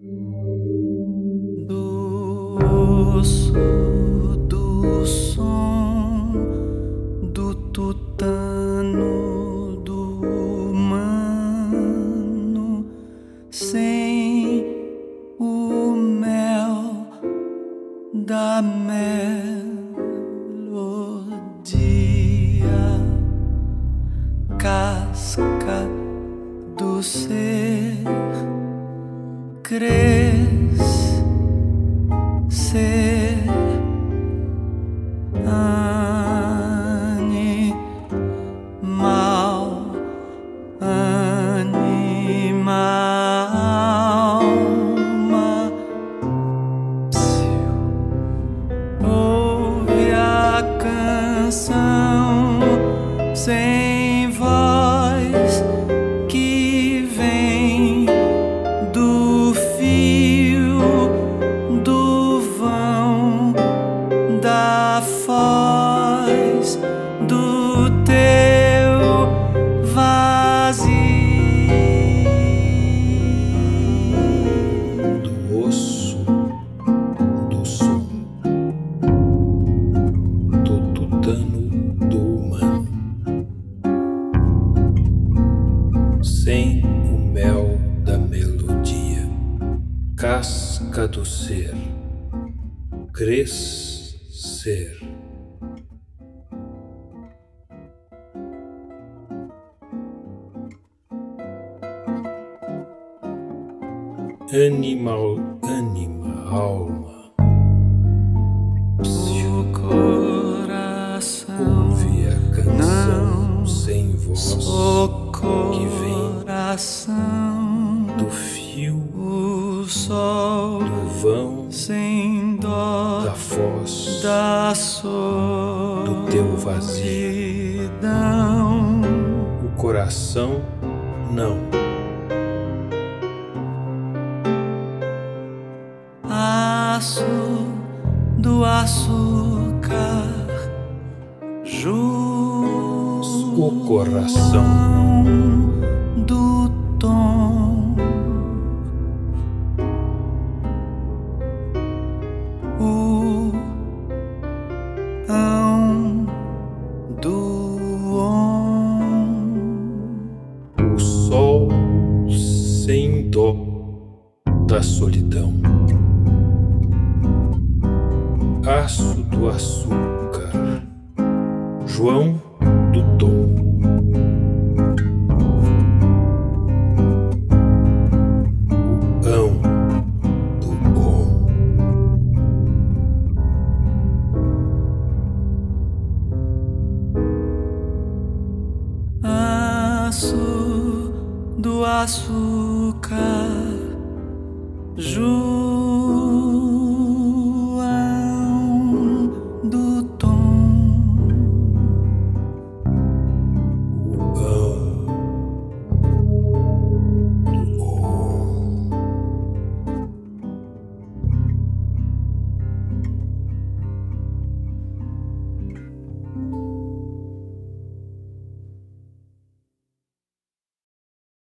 do osso, do som, do tutano, do humano, sem o mel da melodia, casca do ser, crescer, animal, alma, ouve a canção sem voz que vem do fio do vão da foz do teu vazio, do osso, do som, do tutano, do humano, sem o mel da melodia, casca do ser, crescer, animal, alma, o coração, ouve a canção sem voz o que vem coração, do fio o sol do vão sem dó da foz da do teu vazio, solidão, o coração não, aço do açúcar, o coração do tom, o ão do on, o sol sem dó da solidão, aço do açúcar, João do tom, o ão do bom, aço do açúcar,